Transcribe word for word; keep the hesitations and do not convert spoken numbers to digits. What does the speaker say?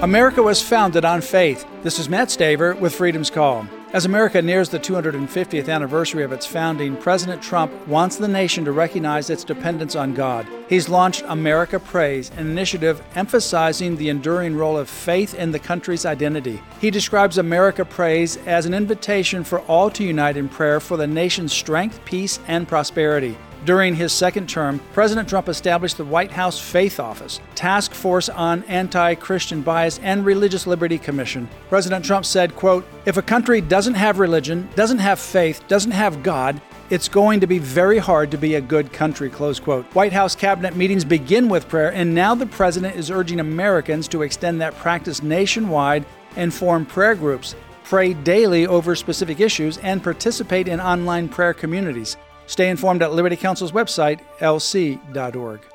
America was founded on faith. This is Matt Staver with Freedom's Call. As America nears the two hundred fiftieth anniversary of its founding, President Trump wants the nation to recognize its dependence on God. He's launched America Prays, an initiative emphasizing the enduring role of faith in the country's identity. He describes America Prays as an invitation for all to unite in prayer for the nation's strength, peace, and prosperity. During his second term, President Trump established the White House Faith Office, Task Force on Anti-Christian Bias, and Religious Liberty Commission. President Trump said, quote, "If a country doesn't have religion, doesn't have faith, doesn't have God, it's going to be very hard to be a good country," close quote. White House cabinet meetings begin with prayer, and now the president is urging Americans to extend that practice nationwide and form prayer groups, pray daily over specific issues, and participate in online prayer communities. Stay informed at Liberty Counsel's website, L C dot org.